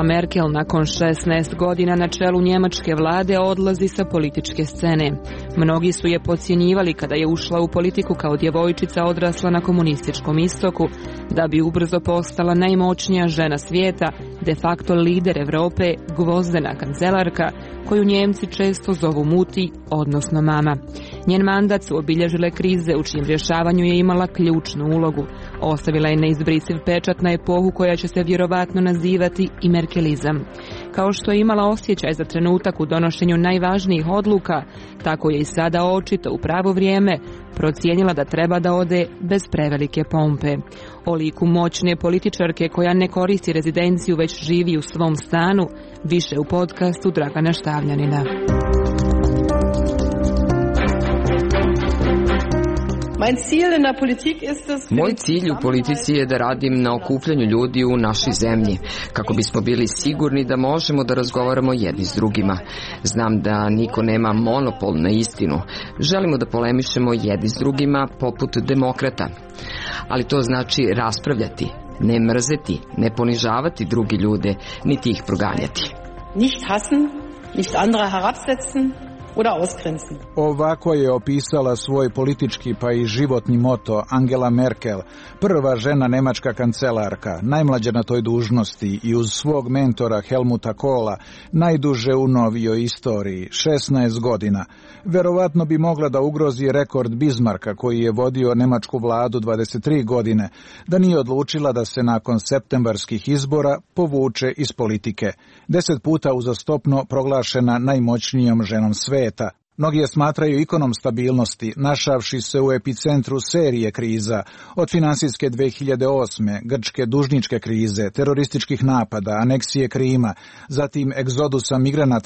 Angela Merkel nakon 16 godina na čelu njemačke vlade odlazi sa političke scene. Mnogi su je podcjenjivali kada je ušla u politiku kao djevojčica odrasla na komunističkom istoku, da bi ubrzo postala najmoćnija žena svijeta, de facto lider Europe, gvozdena kancelarka, koju Njemci često zovu muti, odnosno mama. Njen mandat su obilježile krize u čijem rješavanju je imala ključnu ulogu. Ostavila je neizbrisiv pečat na epohu koja će se vjerovatno nazivati i merkelizam. Kao što je imala osjećaj za trenutak u donošenju najvažnijih odluka, tako je i sada očito u pravo vrijeme procijenila da treba da ode bez prevelike pompe. O liku moćne političarke koja ne koristi rezidenciju već živi u svom stanu, više u podcastu Dragana Štavljanina. Moj cilj u politici je da radim na okupljanju ljudi u našoj zemlji, kako bismo bili sigurni da možemo da razgovaramo jedni s drugima. Znam da niko nema monopol na istinu. Želimo da polemišemo jedni s drugima poput demokrata. Ali to znači raspravljati, ne mrzeti, ne ponižavati drugi ljude, niti ih proganjati. Nicht hassen, nicht andere herabsetzen oder ausgrenzen. Ovako je opisala svoj politički pa i životni moto Angela Merkel, prva žena nemačka kancelarka, najmlađa na toj dužnosti i uz svog mentora Helmuta Kohla, najduže u novijoj istoriji, 16 godina. Verovatno bi mogla da ugrozi rekord Bismarcka koji je vodio nemačku vladu 23 godine, da nije odlučila da se nakon septembarskih izbora povuče iz politike. 10 puta uzastopno proglašena najmoćnijom ženom sveta. Mnogi je smatraju ikonom stabilnosti, našavši se u epicentru serije kriza, od finansijske 2008. grčke dužničke krize, terorističkih napada, aneksije Krima, zatim egzodusa migranata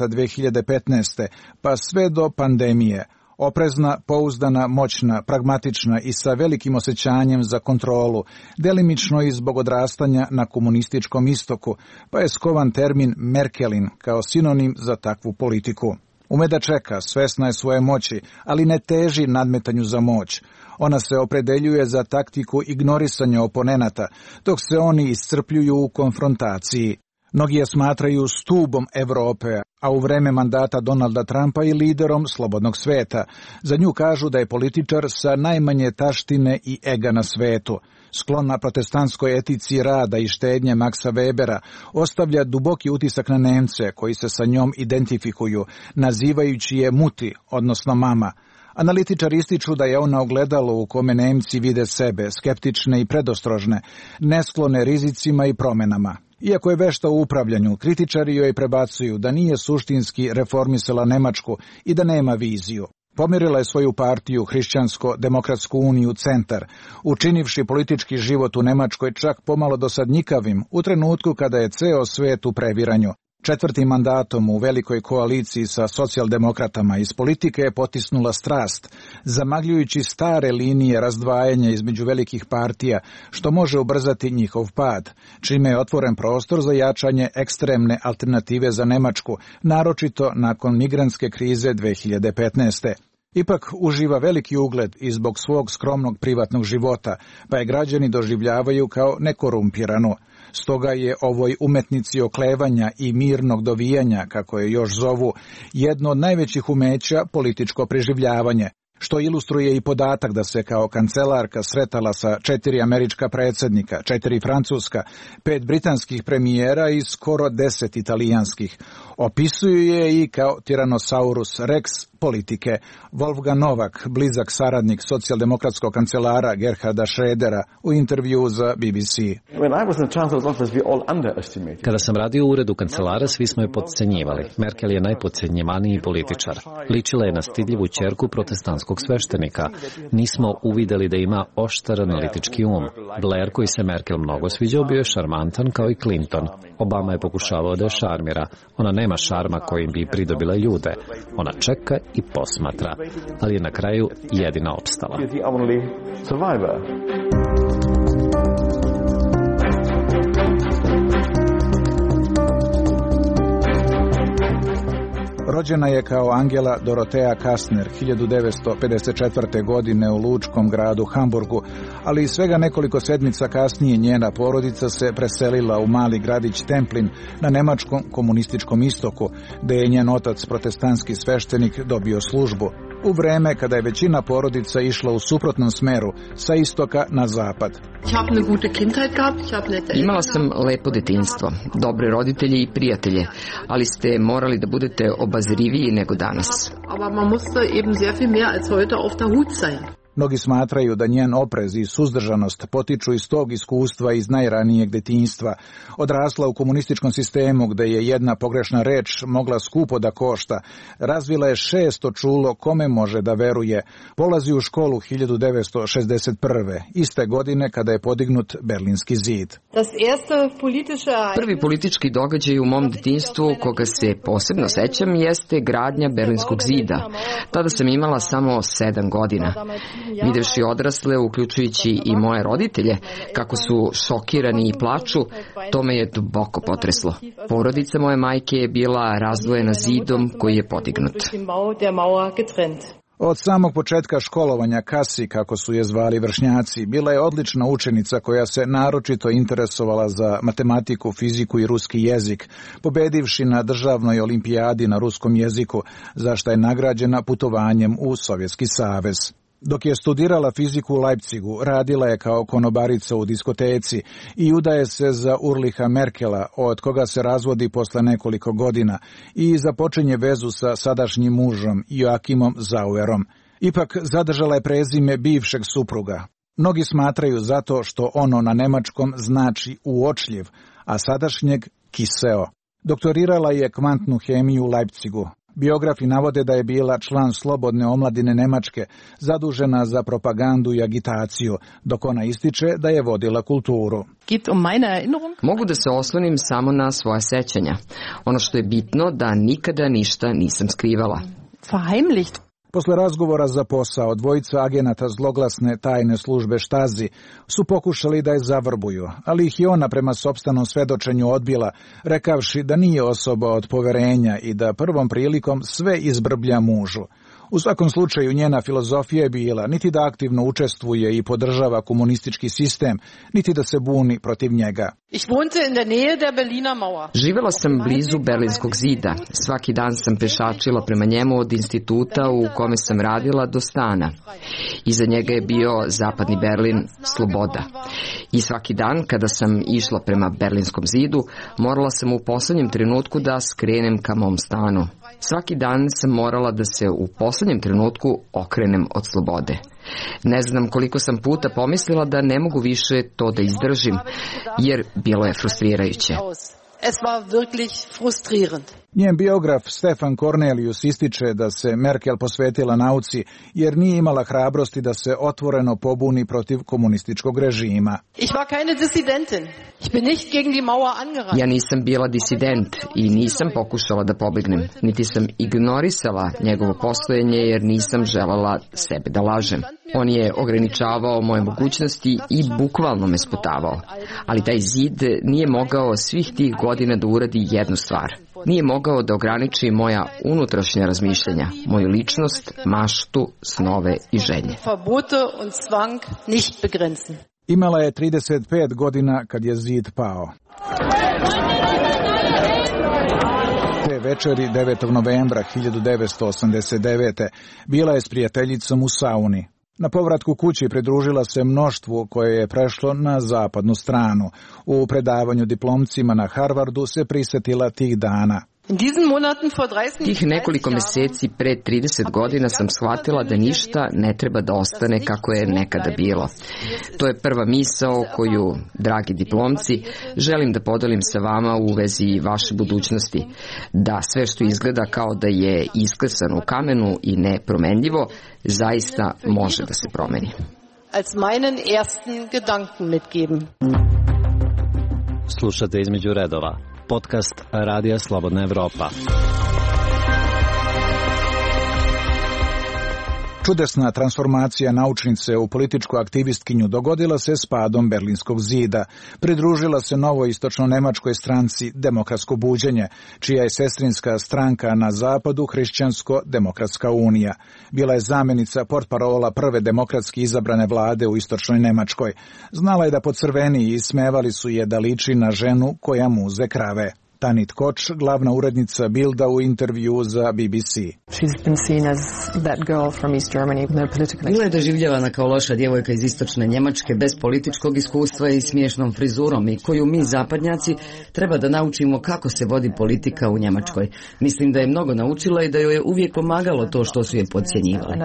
2015. pa sve do pandemije. Oprezna, pouzdana, moćna, pragmatična i sa velikim osjećanjem za kontrolu, delimično i zbog odrastanja na komunističkom istoku, pa je skovan termin Merkelin kao sinonim za takvu politiku. Ume da čeka, svesna je svoje moći, ali ne teži nadmetanju za moć. Ona se opredeljuje za taktiku ignorisanja oponenata, dok se oni iscrpljuju u konfrontaciji. Mnogi je smatraju stubom Europe, a u vreme mandata Donalda Trumpa i liderom slobodnog sveta. Za nju kažu da je političar sa najmanje taštine i ega na svetu. Sklona protestantskoj etici rada i štednje Maxa Webera, ostavlja duboki utisak na Nemce koji se sa njom identifikuju, nazivajući je muti, odnosno mama. Analitičari ističu da je ona ogledalo u kome Nemci vide sebe, skeptične i predostrožne, nesklone rizicima i promenama. Iako je vešta u upravljanju, kritičari joj prebacuju da nije suštinski reformisala Nemačku i da nema viziju. Pomirila je svoju partiju Hrišćansko-demokratsku uniju Centar, učinivši politički život u Nemačkoj čak pomalo dosadnjikavim u trenutku kada je ceo svet u previranju. 4. mandatom u velikoj koaliciji sa socijaldemokratama iz politike je potisnula strast, zamagljujući stare linije razdvajanja između velikih partija, što može ubrzati njihov pad, čime je otvoren prostor za jačanje ekstremne alternative za Nemačku, naročito nakon migrantske krize 2015. Ipak uživa veliki ugled i zbog svog skromnog privatnog života, pa je građani doživljavaju kao nekorumpiranu. Stoga je ovoj umetnici oklevanja i mirnog dovijanja, kako je još zovu, jedno od najvećih umeća političko preživljavanje, što ilustruje i podatak da se kao kancelarka sretala sa 4 američka predsjednika, 4 francuska, 5 britanskih premijera i skoro 10 italijanskih. Opisuju je i kao Tyrannosaurus Rex politike. Wolfgang Novak, blizak saradnik socijaldemokratskog kancelara Gerharda Schrödera, u intervju za BBC. Kada sam radio u uredu kancelara, svi smo je podcenjivali. Merkel je najpodcenjivaniji političar. Ličila je na stidljivu ćerku protestantskog sveštenika. Nismo uvideli da ima oštar analitički um. Blair, koji se Merkel mnogo sviđao, bio je šarmantan kao i Clinton. Obama je pokušavao da je šarmira. Ona nema šarma kojim bi pridobila ljude. Ona čeka i posmatra, ali je na kraju jedina opstala. Rođena je kao Angela Dorotea Kastner 1954. godine u lučkom gradu Hamburgu, ali i svega nekoliko sedmica kasnije njena porodica se preselila u mali gradić Templin na nemačkom komunističkom istoku, gde je njen otac, protestantski sveštenik, dobio službu. U vreme kada je većina porodica išla u suprotnom smeru, sa istoka na zapad. Imala sam lepo detinjstvo, dobre roditelje i prijatelje, ali ste morali da budete obazriviji nego danas. Mnogi smatraju da njen oprez i suzdržanost potiču iz tog iskustva iz najranijeg detinjstva. Odrasla u komunističkom sistemu gde je jedna pogrešna reč mogla skupo da košta. Razvila je 600 čulo kome može da veruje. Polazi u školu 1961. iste godine kada je podignut Berlinski zid. Prvi politički događaj u mom detinjstvu koga se posebno sećam jeste gradnja Berlinskog zida. Tada sam imala samo 7 godina. Videvši odrasle, uključujući i moje roditelje, kako su šokirani i plaču, to me je duboko potreslo. Porodica moje majke je bila razdvojena zidom koji je podignut. Od samog početka školovanja Kasi, kako su je zvali vršnjaci, bila je odlična učenica koja se naročito interesovala za matematiku, fiziku i ruski jezik, pobedivši na državnoj olimpijadi na ruskom jeziku, za što je nagrađena putovanjem u Sovjetski savez. Dok je studirala fiziku u Leipzigu, radila je kao konobarica u diskoteci i udaje se za Ulricha Merkela, od koga se razvodi posle nekoliko godina i započinje vezu sa sadašnjim mužom Joakimom Zauerom. Ipak zadržala je prezime bivšeg supruga. Mnogi smatraju zato što ono na nemačkom znači uočljiv, a sadašnjeg kiseo. Doktorirala je kvantnu hemiju u Leipzigu. Biografi navode da je bila član Slobodne omladine Nemačke, zadužena za propagandu i agitaciju, dok ona ističe da je vodila kulturu. Mogu da se oslonim samo na svoja sećanja. Ono što je bitno da nikada ništa nisam skrivala. Posle razgovora za posao, dvojica agenata zloglasne tajne službe Štazi su pokušali da je zavrbuju, ali ih je ona prema sopstvenom svedočenju odbila, rekavši da nije osoba od poverenja i da prvom prilikom sve izbrblja mužu. U svakom slučaju njena filozofija je bila niti da aktivno učestvuje i podržava komunistički sistem, niti da se buni protiv njega. Živela sam blizu Berlinskog zida. Svaki dan sam pešačila prema njemu od instituta u kome sam radila do stana. Iza njega je bio zapadni Berlin, sloboda. I svaki dan kada sam išla prema Berlinskom zidu, morala sam u poslednjem trenutku da skrenem ka mom stanu. Svaki dan sam morala da se u poslednjem trenutku okrenem od slobode. Ne znam koliko sam puta pomislila da ne mogu više to da izdržim, jer bilo je frustrirajuće. Njen biograf Stefan Cornelius ističe da se Merkel posvetila nauci jer nije imala hrabrosti da se otvoreno pobuni protiv komunističkog režima. Ja nisam bila disident i nisam pokušala da pobegnem, niti sam ignorisala njegovo postojanje jer nisam želela sebe da lažem. On je ograničavao moje mogućnosti i bukvalno me sputavao. Ali taj zid nije mogao svih tih godina da uradi jednu stvar. Nije mogao da ograniči moja unutrašnja razmišljanja, moju ličnost, maštu, snove i želje. Imala je 35 godina kad je zid pao. Te večeri 9. novembra 1989. bila je s prijateljicom u sauni. Na povratku kući pridružila se mnoštvu koje je prešlo na zapadnu stranu. U predavanju diplomcima na Harvardu se prisetila tih dana. Tih nekoliko meseci pre 30 godina sam shvatila da ništa ne treba da ostane kako je nekada bilo. To je prva misao koju, dragi diplomci, želim da podelim sa vama u vezi vaše budućnosti. Da sve što izgleda kao da je isklesano u kamenu i nepromenljivo, zaista može da se promeni. Slušate Između redova, podcast Radija Slobodna Evropa. Čudesna transformacija naučnice u političku aktivistkinju dogodila se s padom Berlinskog zida. Pridružila se novoj istočno-nemačkoj stranci Demokratsko buđenje, čija je sestrinska stranka na zapadu Hrišćansko-demokratska unija. Bila je zamjenica portparola prve demokratski izabrane vlade u istočnoj Nemačkoj. Znala je da pocrveni i ismevali su je da liči na ženu koja muze krave. Tanit Koč, glavna urednica Bilda u intervju za BBC. Bila je doživljavana kao loša djevojka iz istočne Njemačke bez političkog iskustva i smiješnom frizurom i koju mi zapadnjaci treba da naučimo kako se vodi politika u Njemačkoj. Mislim da je mnogo naučila i da joj je uvijek pomagalo to što su je podcjenjivali.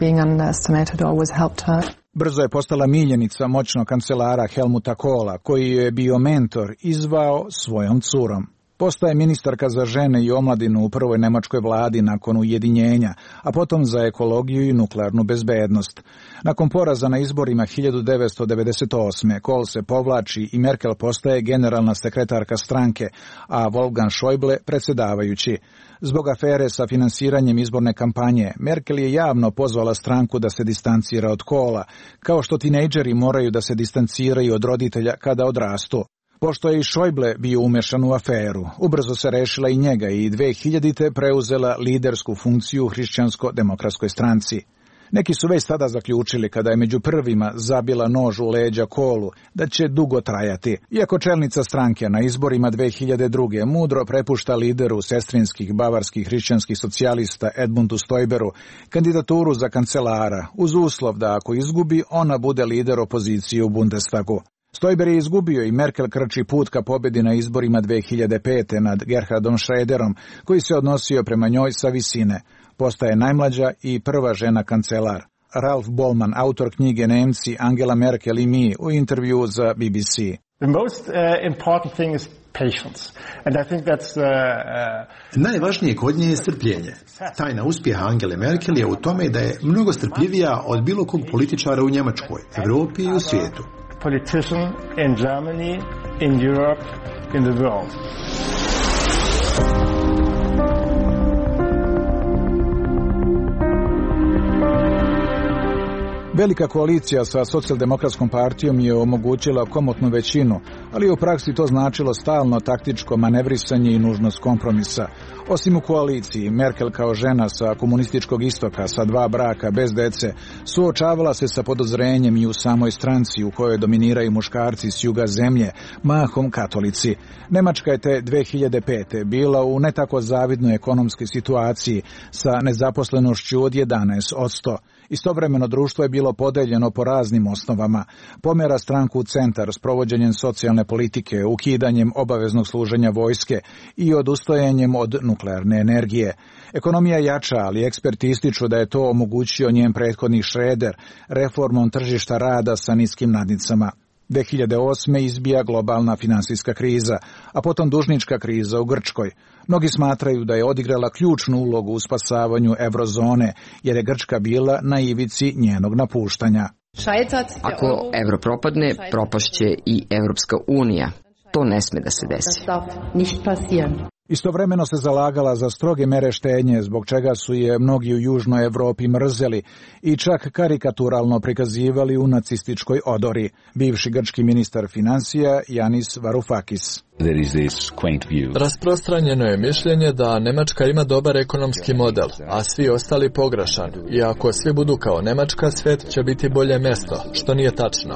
Brzo je postala miljenica moćnog kancelara Helmuta Kohla, koji je bio mentor i zvao svojom curom. Postaje ministarka za žene i omladinu u prvoj nemačkoj vladi nakon ujedinjenja, a potom za ekologiju i nuklearnu bezbednost. Nakon poraza na izborima 1998. Kohl se povlači i Merkel postaje generalna sekretarka stranke, a Wolfgang Schäuble predsjedavajući. Zbog afere sa finansiranjem izborne kampanje, Merkel je javno pozvala stranku da se distancira od Kohla, kao što tinejdžeri moraju da se distanciraju od roditelja kada odrastu. Pošto je i Schäuble bio umešan u aferu, ubrzo se rešila i njega i 2000. preuzela lidersku funkciju u Hrišćansko-demokratskoj stranci. Neki su već tada zaključili, kada je među prvima zabila nož u leđa Kohlu, da će dugo trajati. Iako čelnica stranke na izborima 2002. mudro prepušta lideru sestrinskih bavarskih hrišćanskih socijalista Edmundu Stoiberu kandidaturu za kancelara, uz uslov da ako izgubi, ona bude lider opozicije u Bundestagu. Stoiber je izgubio i Merkel krči put ka pobjedi na izborima 2005. nad Gerhardom Schröderom, koji se odnosio prema njoj sa visine. Postaje najmlađa i prva žena kancelar. Ralf Bollmann, autor knjige Nemci, Angela Merkel i mi, u intervju za BBC. Najvažnije kod nje je strpljenje. Tajna uspjeha Angele Merkel je u tome da je mnogo strpljivija od bilo kog političara u Njemačkoj, Evropi i u svijetu. Politician in Germany, in Europe, in the world. Velika koalicija sa socijaldemokratskom partijom je omogućila komotnu većinu, ali je u praksi to značilo stalno taktičko manevrisanje i nužnost kompromisa. Osim u koaliciji, Merkel kao žena sa komunističkog istoka, sa 2 braka, bez dece, suočavala se sa podozrenjem i u samoj stranci u kojoj dominiraju muškarci s juga zemlje, mahom katolici. Nemačka je te 2005. bila u ne tako zavidnoj ekonomskoj situaciji sa nezaposlenošću od 11%. Istovremeno društvo je bilo podeljeno po raznim osnovama. Pomera stranku u centar s provođenjem socijalne politike, ukidanjem obaveznog služenja vojske i odustajanjem od nuklearne energije. Ekonomija jača, ali eksperti ističu da je to omogućio njen prethodnik Schröder reformom tržišta rada sa niskim nadnicama. 2008. izbija globalna finansijska kriza, a potom dužnička kriza u Grčkoj. Mnogi smatraju da je odigrala ključnu ulogu u spasavanju eurozone, jer je Grčka bila na ivici njenog napuštanja. Ako euro propadne, propašće i Evropska unija. To ne sme da se desi. Istovremeno se zalagala za stroge mere štednje, zbog čega su je mnogi u Južnoj Evropi mrzeli i čak karikaturalno prikazivali u nacističkoj odori. Bivši grčki ministar financija Yanis Varoufakis. Rasprostranjeno je mišljenje da Nemačka ima dobar ekonomski model, a svi ostali pogrešan. I ako svi budu kao Nemačka, svijet će biti bolje mjesto, što nije tačno.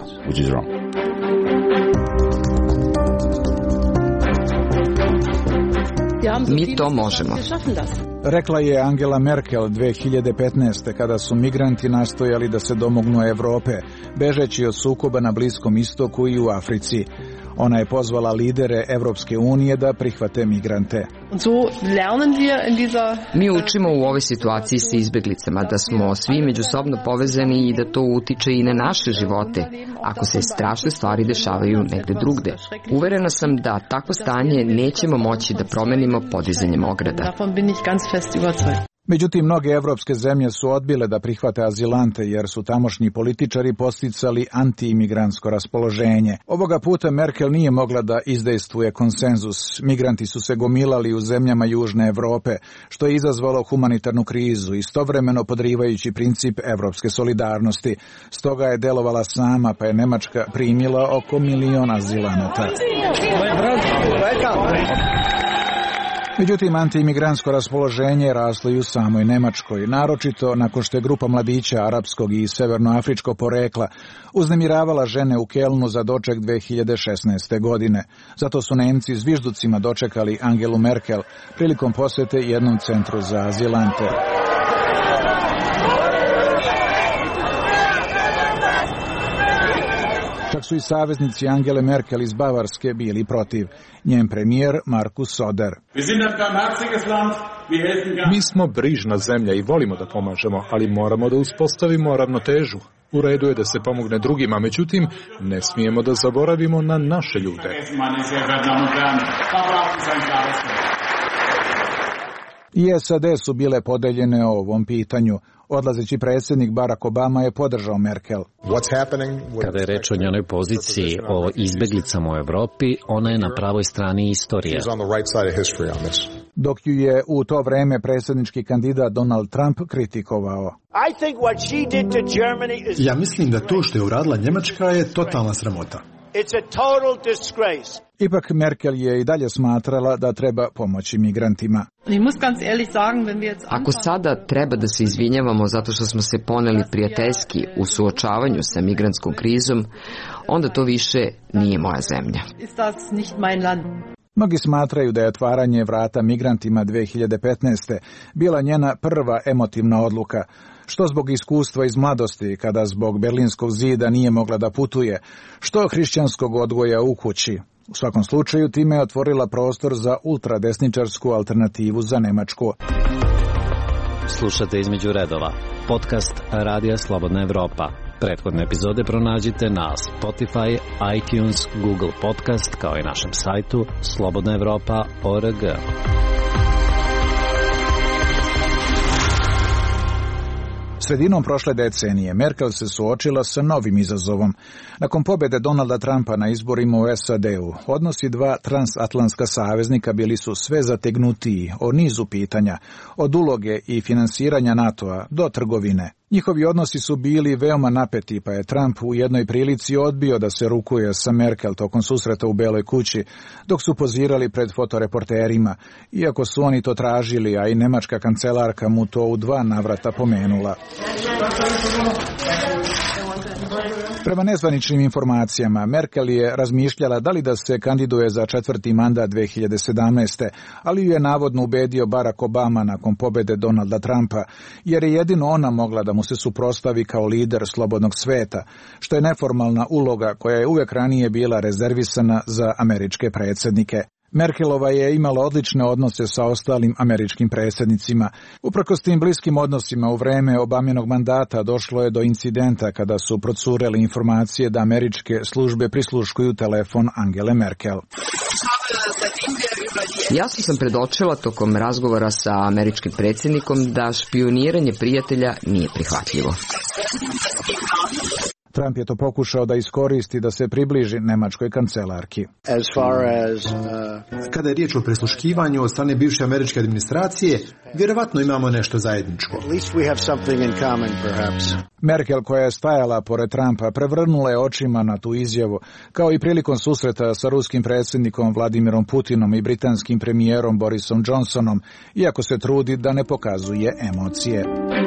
Mi to možemo. Rekla je Angela Merkel 2015. kada su migranti nastojali da se domognu Evrope, bežeći od sukoba na Bliskom istoku i u Africi. Ona je pozvala lidere Evropske unije da prihvate migrante. Mi učimo u ovoj situaciji sa izbjeglicama da smo svi međusobno povezani i da to utiče i na naše živote, ako se strašne stvari dešavaju negde drugde. Uverena sam da takvo stanje nećemo moći da promenimo podizanjem ograda. Međutim, mnoge evropske zemlje su odbile da prihvate azilante jer su tamošnji političari posticali anti-imigrantsko raspoloženje. Ovoga puta Merkel nije mogla da izdejstvuje konsenzus. Migranti su se gomilali u zemljama Južne Evrope, što je izazvalo humanitarnu krizu, istovremeno podrivajući princip evropske solidarnosti. Stoga je delovala sama, pa je Nemačka primila oko 1 milion azilanata. Međutim, antiimigrantsko raspoloženje je raslo i u samoj Nemačkoj, naročito nakon što je grupa mladića arapskog i severnoafričkog porekla uznemiravala žene u Kelnu za doček 2016. godine. Zato su Nemci zvižducima dočekali Angelu Merkel prilikom posete jednom centru za azilante. Čak su i saveznici Angele Merkel iz Bavarske bili protiv. Njen premijer Markus Söder. Mi smo brižna zemlja i volimo da pomažemo, ali moramo da uspostavimo ravnotežu. U redu je da se pomogne drugima, međutim, ne smijemo da zaboravimo na naše ljude. I SAD su bile podeljene o ovom pitanju. Odlazeći predsjednik Barack Obama je podržao Merkel. Kada je reč o njenoj poziciji o izbeglicama u Evropi, ona je na pravoj strani istorije. Dok ju je u to vreme predsjednički kandidat Donald Trump kritikovao. Ja mislim da to što je uradila Njemačka je totalna sramota. Ipak Merkel je i dalje smatrala da treba pomoći migrantima. Ako sada treba da se izvinjavamo zato što smo se poneli prijateljski u suočavanju sa migrantskom krizom, onda to više nije moja zemlja. Mnogi smatraju da je otvaranje vrata migrantima 2015. bila njena prva emotivna odluka, što zbog iskustva iz mladosti, kada zbog Berlinskog zida nije mogla da putuje, što hrišćanskog odgoja u kući. U svakom slučaju, time je otvorila prostor za ultradesničarsku alternativu za Nemačku. Slušate Između redova, podcast Radija Slobodna Evropa. Prethodne epizode pronađite na Spotify, iTunes, Google Podcast, kao i našem sajtu slobodnaevropa.org. Sredinom prošle decenije Merkel se suočila sa novim izazovom. Nakon pobjede Donalda Trumpa na izborima u SAD-u, odnosi dva transatlantska saveznika bili su sve zategnutiji o nizu pitanja, od uloge i finansiranja NATO-a do trgovine. Njihovi odnosi su bili veoma napeti, pa je Trump u jednoj prilici odbio da se rukuje sa Merkel tokom susreta u Beloj kući, dok su pozirali pred fotoreporterima, iako su oni to tražili, a i nemačka kancelarka mu to u 2 navrata pomenula. Prema nezvaničnim informacijama, Merkel je razmišljala da li da se kandiduje za 4. mandat 2017. ali ju je navodno ubedio Barack Obama nakon pobjede Donalda Trumpa, jer je jedino ona mogla da mu se suprotstavi kao lider slobodnog sveta, što je neformalna uloga koja je uvek ranije bila rezervisana za američke predsjednike. Merkelova je imala odlične odnose sa ostalim američkim predsjednicima. Uprkos tim bliskim odnosima u vreme Obaminog mandata došlo je do incidenta kada su procurele informacije da američke službe prisluškuju telefon Angele Merkel. Jasno sam predočila tokom razgovora sa američkim predsjednikom da špioniranje prijatelja nije prihvatljivo. Trump je to pokušao da iskoristi da se približi nemačkoj kancelarki. Kada je riječ o prisluškivanju od strane bivše američke administracije, vjerovatno imamo nešto zajedničko. Merkel, koja je stajala pored Trumpa, prevrnula je očima na tu izjavu, kao i prilikom susreta sa ruskim predsjednikom Vladimirom Putinom i britanskim premijerom Borisom Johnsonom, iako se trudi da ne pokazuje emocije.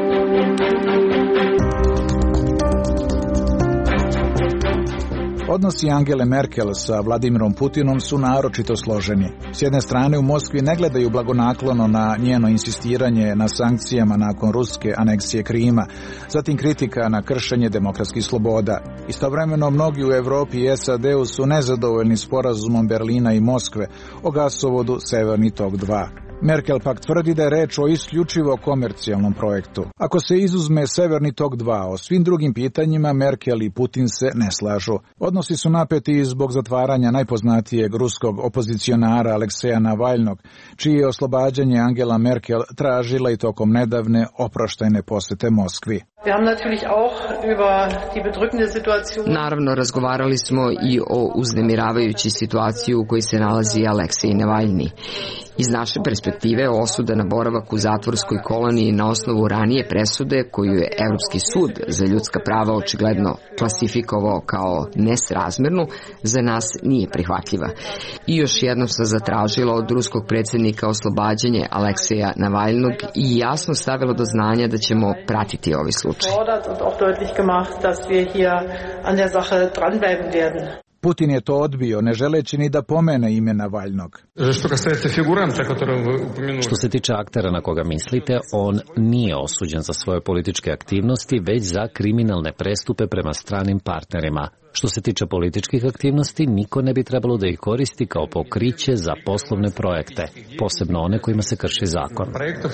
Odnosi Angele Merkel sa Vladimirom Putinom su naročito složeni. S jedne strane, u Moskvi ne gledaju blagonaklono na njeno insistiranje na sankcijama nakon ruske aneksije Krima, zatim kritika na kršenje demokratskih sloboda. Istovremeno, mnogi u Evropi i SAD-u su nezadovoljni sporazumom Berlina i Moskve o gasovodu Severni tok 2. Merkel pak tvrdi da je reč o isključivo komercijalnom projektu. Ako se izuzme Severni tok 2, o svim drugim pitanjima Merkel i Putin se ne slažu. Odnosi su napeti zbog zatvaranja najpoznatijeg ruskog opozicionara Alekseja Navalnog, čije je oslobađanje Angela Merkel tražila i tokom nedavne oproštajne posete Moskvi. Naravno, razgovarali smo i o uznemiravajućoj situaciji u kojoj se nalazi Aleksej Navalni. Iz naše perspektive osuda na boravak u zatvorskoj koloniji na osnovu ranije presude koju je Evropski sud za ljudska prava očigledno klasifikovao kao nesrazmernu, za nas nije prihvatljiva. I još jednom sam zatražila od ruskog predsjednika oslobađanje Alekseja Navalnog i jasno stavila do znanja da ćemo pratiti ovaj slučaj. Putin je to odbio, ne želeći ni da pomene ime Navalnog. Što se tiče aktera na koga mislite, on nije osuđen za svoje političke aktivnosti, već za kriminalne prestupe prema stranim partnerima. Što se tiče političkih aktivnosti, niko ne bi trebalo da ih koristi kao pokriće za poslovne projekte, posebno one kojima se krši zakon.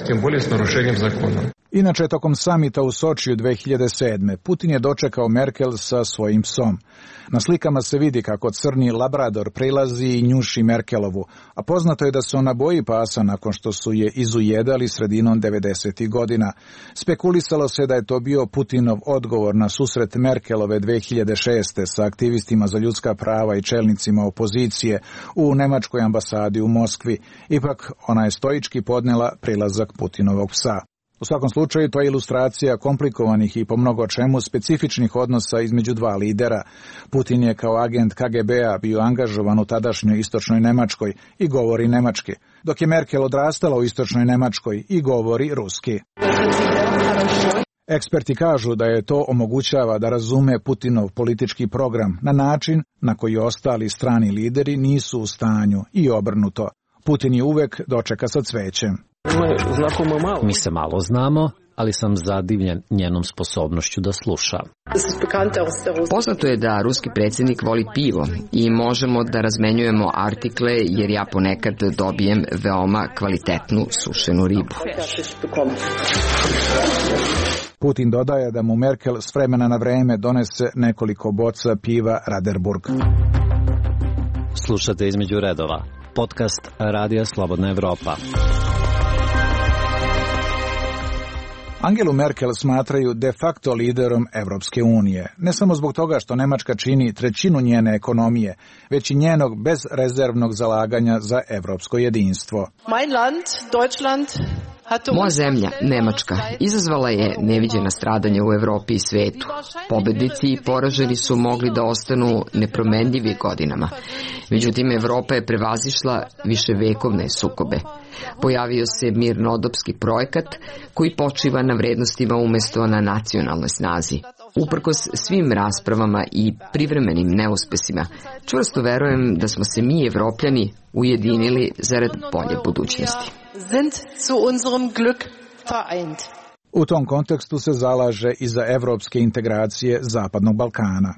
Inače, tokom samita u Sočiju 2007. Putin je dočekao Merkel sa svojim psom. Na slikama se vidi kako crni labrador prilazi i njuši Merkelovu, a poznato je da se ona boji pasa nakon što su je izujedali sredinom 90. godina. Spekulisalo se da je to bio Putinov odgovor na susret Merkelove 2006. sa aktivistima za ljudska prava i čelnicima opozicije u nemačkoj ambasadi u Moskvi. Ipak, ona je stoički podnela prilazak Putinovog psa. U svakom slučaju, to je ilustracija komplikovanih i po mnogo čemu specifičnih odnosa između dva lidera. Putin je kao agent KGB-a bio angažovan u tadašnjoj istočnoj Nemačkoj i govori nemački, dok je Merkel odrastala u istočnoj Nemačkoj i govori ruski. Eksperti kažu da je to omogućava da razume Putinov politički program na način na koji ostali strani lideri nisu u stanju i obrnuto. Putin je uvek dočeka sa cvećem. Mi se malo znamo, ali sam zadivljen njenom sposobnošću da sluša. Poznato je da ruski predsjednik voli pivo i možemo da razmenjujemo artikle jer ja ponekad dobijem veoma kvalitetnu sušenu ribu. Putin dodaje da mu Merkel s vremena na vreme donese nekoliko boca piva Raderburg. Slušate Između redova, podcast Radija Slobodna Evropa. Angelu Merkel smatraju de facto liderom Evropske unije, ne samo zbog toga što Nemačka čini trećinu njene ekonomije, već i njenog bezrezervnog zalaganja za evropsko jedinstvo. Moja zemlja, Nemačka, izazvala je neviđena stradanja u Evropi i svetu. Pobednici i poraženi su mogli da ostanu nepromenljivi godinama. Međutim, Evropa je prevazišla viševekovne sukobe. Pojavio se mirnodopski projekat koji počiva na vrednostima umesto na nacionalnoj snazi. Uprkos svim raspravama i privremenim neuspesima, čvrsto verujem da smo se mi, Evropljani, ujedinili zarad bolje budućnosti. U tom kontekstu se zalaže i za evropske integracije Zapadnog Balkana.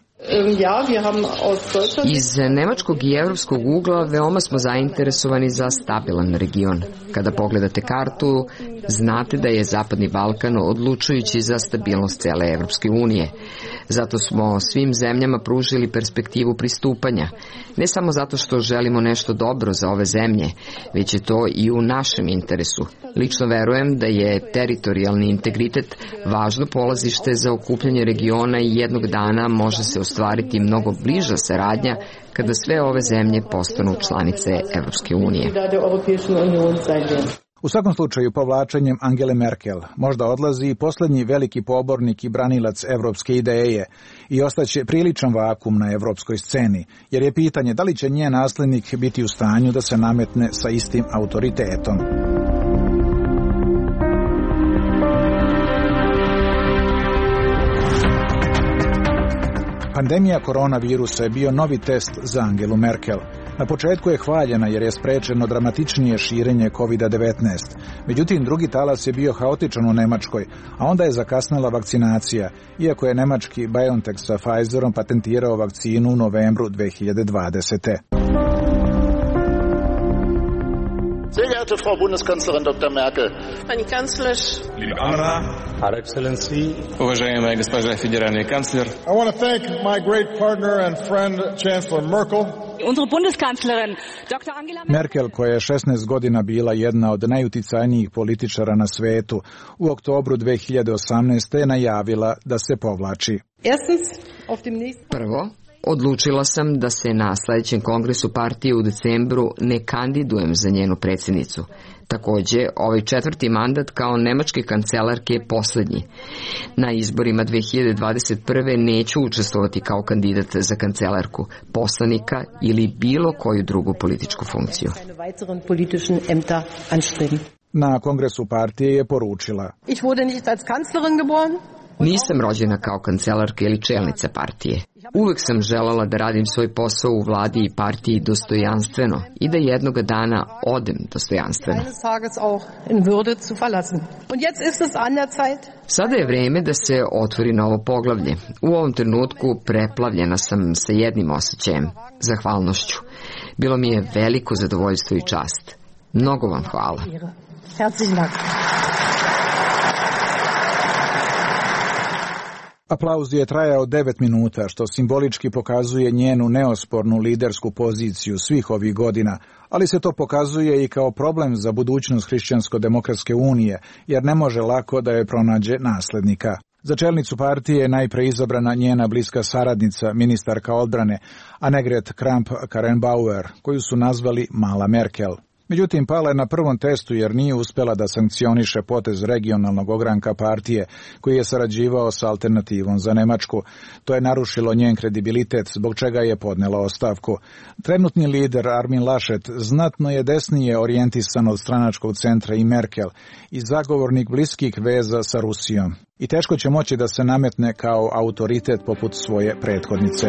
Iz nemačkog i evropskog ugla veoma smo zainteresovani za stabilan region. Kada pogledate kartu, znate da je Zapadni Balkan odlučujući za stabilnost cele Evropske unije. Zato smo svim zemljama pružili perspektivu pristupanja. Ne samo zato što želimo nešto dobro za ove zemlje, već je to i u našem interesu. Lično verujem da je teritorijalni integritet važno polazište za okupljanje regiona i jednog dana može se ostvariti mnogo bliža saradnja kada sve ove zemlje postanu članice Evropske unije. U svakom slučaju, povlačenjem Angele Merkel možda odlazi i posljednji veliki pobornik i branilac evropske ideje i ostaće priličan vakum na evropskoj sceni, jer je pitanje da li će njen naslednik biti u stanju da se nametne sa istim autoritetom. Pandemija koronavirusa je bio novi test za Angelu Merkel. Na početku je hvaljena jer je sprečeno dramatičnije širenje COVID-19. Međutim, drugi talas je bio haotičan u Nemačkoj, a onda je zakasnila vakcinacija, iako je nemački BioNTech sa Pfizerom patentirao vakcinu u novembru 2020. Verehrte Frau Bundeskanzlerin Dr. Merkel, Pani Kanclerz, liebe Anna, Her Excellency, уважаемая госпожа федеральный канцлер. I want to thank my great partner and friend Chancellor Merkel. Unsere Bundeskanzlerin Dr. Angela Merkel, koja je 16 godina bila jedna od najuticajnijih političara na svetu, u oktobru 2018. je najavila da se povlači. Prvo, odlučila sam da se na sljedećem kongresu partije u decembru ne kandidujem za njenu predsjednicu. Također, ovaj 4. mandat kao nemačke kancelarke je posljednji. Na izborima 2021. neću učestvovati kao kandidat za kancelarku, poslanika ili bilo koju drugu političku funkciju. Na kongresu partije je poručila: Nisam rođena kao kancelarka ili čelnica partije. Uvek sam želala da radim svoj posao u vladi i partiji dostojanstveno i da jednoga dana odem dostojanstveno. Sada je vrijeme da se otvori novo poglavlje. U ovom trenutku preplavljena sam sa jednim osjećajem, zahvalnošću. Bilo mi je veliko zadovoljstvo i čast. Mnogo vam hvala. Aplauz je trajao 9 minuta, što simbolički pokazuje njenu neospornu lidersku poziciju svih ovih godina, ali se to pokazuje i kao problem za budućnost Hrišćansko-demokratske unije, jer ne može lako da je pronađe naslednika. Za čelnicu partije je najpre izabrana njena bliska saradnica, ministarka odbrane, Annegret Kramp-Karrenbauer, koju su nazvali Mala Merkel. Međutim, pala je na prvom testu jer nije uspjela da sankcioniše potez regionalnog ogranka partije koji je sarađivao sa Alternativom za Nemačku. To je narušilo njen kredibilitet, zbog čega je podnela ostavku. Trenutni lider Armin Laschet znatno je desnije orijentisan od stranačkog centra i Merkel i zagovornik bliskih veza sa Rusijom. I teško će moći da se nametne kao autoritet poput svoje prethodnice.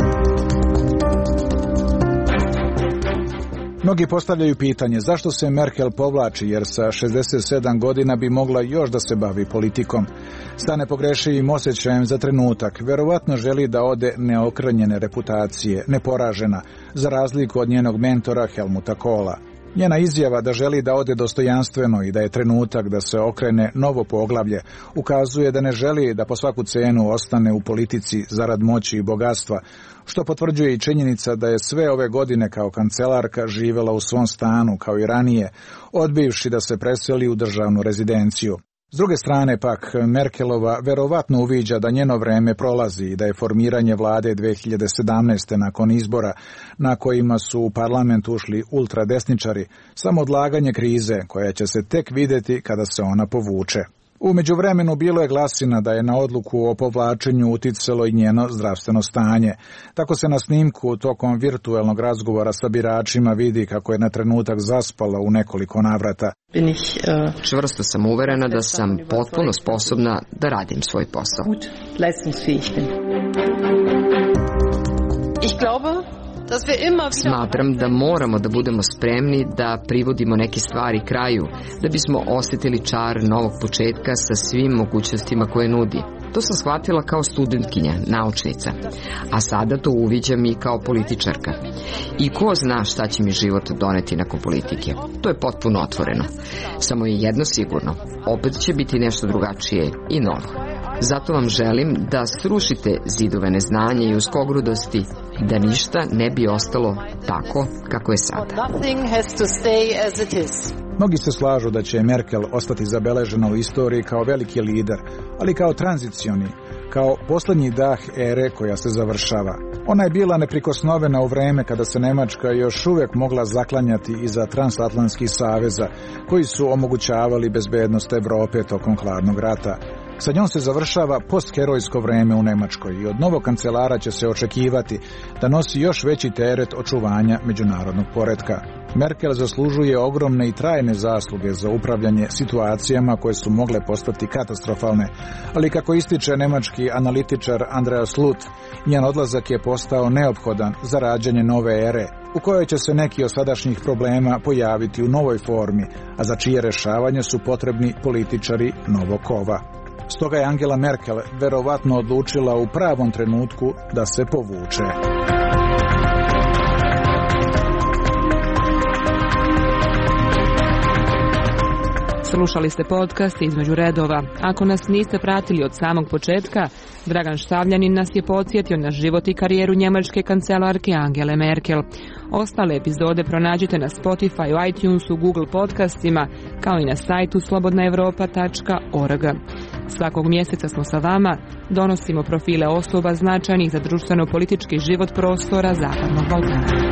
Mnogi postavljaju pitanje zašto se Merkel povlači, jer sa 67 godina bi mogla još da se bavi politikom. Sa nepogrešivim osjećajem za trenutak, verovatno želi da ode neokrnjene reputacije, neporažena, za razliku od njenog mentora Helmuta Kohla. Njena izjava da želi da ode dostojanstveno i da je trenutak da se okrene novo poglavlje ukazuje da ne želi da po svaku cenu ostane u politici zarad moći i bogatstva, što potvrđuje i činjenica da je sve ove godine kao kancelarka živjela u svom stanu kao i ranije, odbivši da se preseli u državnu rezidenciju. S druge strane pak, Merkelova verovatno uviđa da njeno vreme prolazi i da je formiranje vlade 2017. nakon izbora na kojima su u parlament ušli ultradesničari samo odlaganje krize koja će se tek vidjeti kada se ona povuče. U međuvremenu bilo je glasina da je na odluku o povlačenju uticalo i njeno zdravstveno stanje. Tako se na snimku tokom virtuelnog razgovora sa biračima vidi kako je na trenutak zaspala u nekoliko navrata. Čvrsto sam uverena da sam potpuno sposobna da radim svoj posao. Smatram da moramo da budemo spremni da privodimo neke stvari kraju, da bismo osjetili čar novog početka sa svim mogućnostima koje nudi. To sam shvatila kao studentkinja, naučnica, a sada to uviđam i kao političarka. I ko zna šta će mi život doneti nakon politike. To je potpuno otvoreno. Samo je jedno sigurno, opet će biti nešto drugačije i novo. Zato vam želim da srušite zidove neznanja i uskogrudosti, da ništa ne bi ostalo tako kako je sada. Mnogi se slažu da će Merkel ostati zabeležena u istoriji kao veliki lider, ali kao tranzicioni, kao posljednji dah ere koja se završava. Ona je bila neprikosnovena u vreme kada se Nemačka još uvijek mogla zaklanjati iza transatlantskih saveza koji su omogućavali bezbednost Evrope tokom hladnog rata. Sa njom se završava postherojsko vreme u Nemačkoj i od novog kancelara će se očekivati da nosi još veći teret očuvanja međunarodnog poretka. Merkel zaslužuje ogromne i trajne zasluge za upravljanje situacijama koje su mogle postati katastrofalne, ali kako ističe nemački analitičar Andreas Luth, njen odlazak je postao neophodan za rađanje nove ere, u kojoj će se neki od sadašnjih problema pojaviti u novoj formi, a za čije rešavanje su potrebni političari novog kova. Stoga je Angela Merkel verovatno odlučila u pravom trenutku da se povuče. Slušali ste podcast Između redova. Ako nas niste pratili od samog početka, Dragan Štavljanin nas je podsjetio na život i karijeru njemačke kancelarke Angele Merkel. Ostale epizode pronađite na Spotify, iTunesu, Google podcastima, kao i na sajtu slobodnaevropa.org. Svakog mjeseca smo sa vama, donosimo profile osoba značajnih za društveno-politički život prostora Zapadnog Balkana.